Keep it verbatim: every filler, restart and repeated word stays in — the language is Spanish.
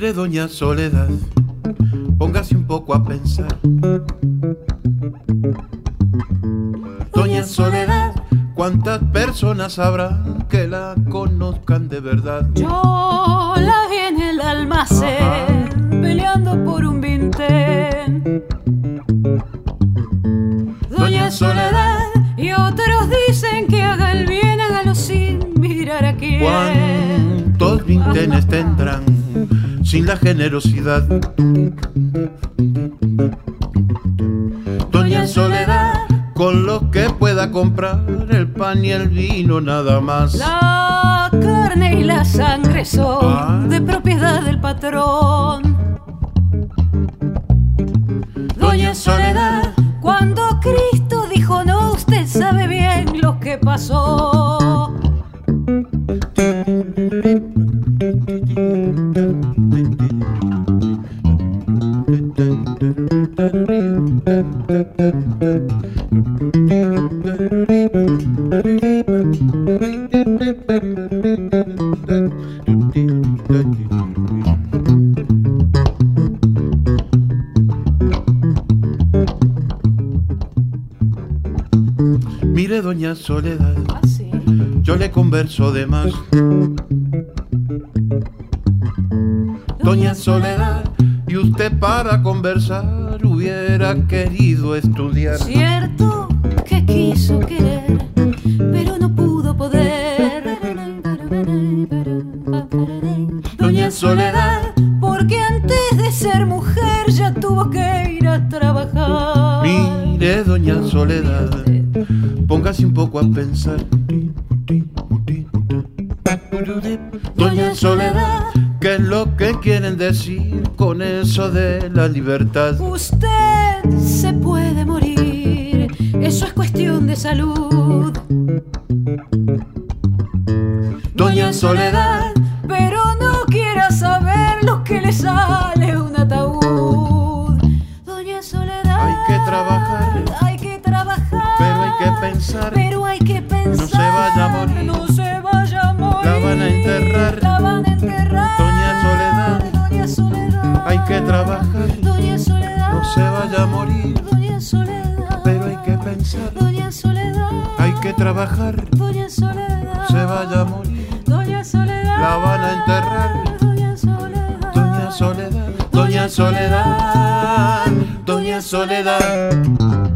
Mire, doña Soledad, póngase un poco a pensar. Doña Soledad, ¿cuántas personas habrá que la conozcan de verdad? Yo la vi en el almacén, ajá, peleando por un vintén. Doña Soledad, y otros dicen que haga el bien, hágalo sin mirar a quién. ¿Cuántos vintenes tendrán sin la generosidad? Doña Soledad, con lo que pueda comprar el pan y el vino nada más. La carne y la sangre son ah. de propiedad del patrón. Doña Soledad, cuando Cristo dijo no, usted sabe bien lo que pasó. Mire, doña Soledad, ¿ah, sí? Yo le converso de más. Doña Soledad, y usted para conversar hubiera querido estudiar. Cierto que quiso querer, pero no pudo poder. Doña Soledad, porque antes de ser mujer ya tuvo que ir a trabajar. Mire, doña Soledad, póngase un poco a pensar. Doña Soledad, ¿qué es lo que quieren decir con eso de la libertad? Usted se puede morir, eso es cuestión de salud. Doña Soledad, pero no quiera saber lo que le sale un ataúd. Doña Soledad, hay que trabajar, hay que trabajar, pero hay que pensar, pero hay que pensar, no se vaya a morir, no se vaya a morir, la van a enterrar, la van a enterrar. Doña Soledad, Doña Soledad, hay que trabajar, Doña Soledad, no se vaya a morir, Doña Soledad, pero hay que pensar, Doña Soledad, hay que trabajar, Doña Soledad, no se vaya a morir, Doña Soledad, la van a enterrar, Doña Soledad, Doña Soledad, Doña Soledad, Doña Soledad.